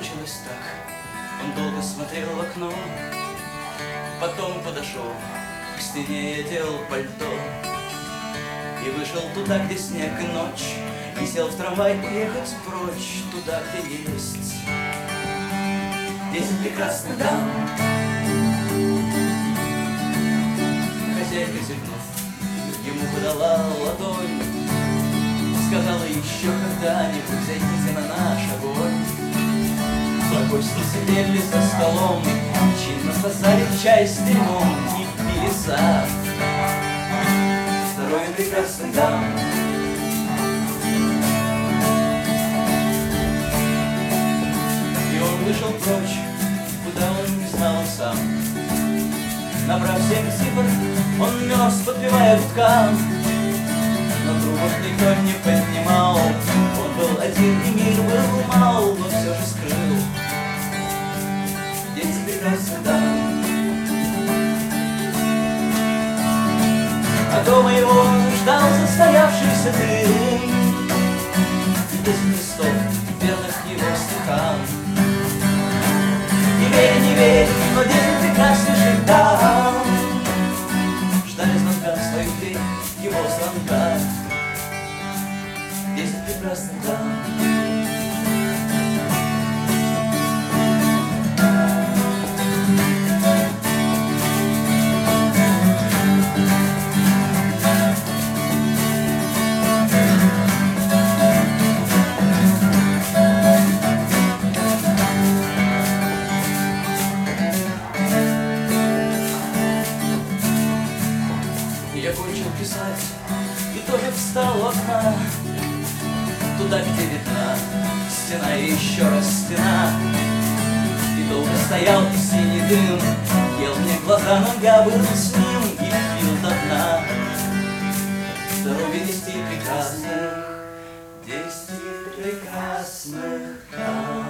кончилось так. Он долго смотрел в окно, потом подошел к стене и одел пальто. И вышел туда, где снег и ночь, и сел в трамвай уехать прочь, туда, где есть 10 прекрасных дам. Хозяйка, зевнув, ему подала ладонь, сказала: еще когда-нибудь зайдите на наш огонь. Два гостя сидели за столом, чинно сосали чай с дымом и пили сад. Здоровье прекрасных дам. И он вышел прочь, куда он не знал сам. Набрав 7 цифр, он мерз, подпевая гудкам. Но трубок никто не поднимал, он был один и мир был мал, но все же скрыл 10 прекрасных дам. А дома его ждал застоявшийся дым, 10 листов, верных его стихам. Не верь, не верь, но 10 прекраснейших дам ждали звонка в свою дверь, его звонка. 10 прекрасных дам. Я кончил писать и тоже встал у окна, туда, где видна стена и еще раз стена. И долго стоял и синий дым ел мне глаза, но я был с ним и пил до дна. Здоровье 10 прекрасных, 10 прекрасных дам.